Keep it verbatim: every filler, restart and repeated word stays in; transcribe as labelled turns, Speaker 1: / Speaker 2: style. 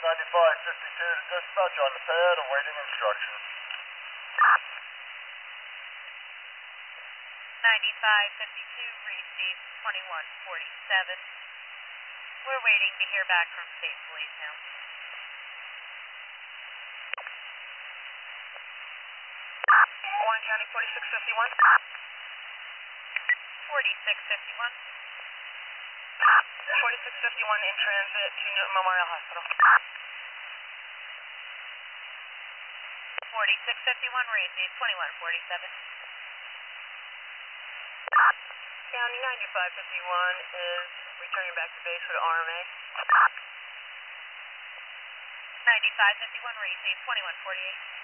Speaker 1: ninety-five fifty-two to dispatch on the pad, awaiting instructions.
Speaker 2: ninety-five fifty-two, received twenty-one forty-seven. We're waiting to hear back from State Police now.
Speaker 3: Warren County forty-six fifty-one.
Speaker 2: forty-six fifty-one.
Speaker 3: forty-six fifty-one in transit to Newton Memorial Hospital.
Speaker 2: forty-six fifty-one, received twenty-one forty-seven.
Speaker 3: County ninety-five fifty-one is returning back to base for the R M A.
Speaker 2: ninety-five fifty-one, received twenty-one forty-eight.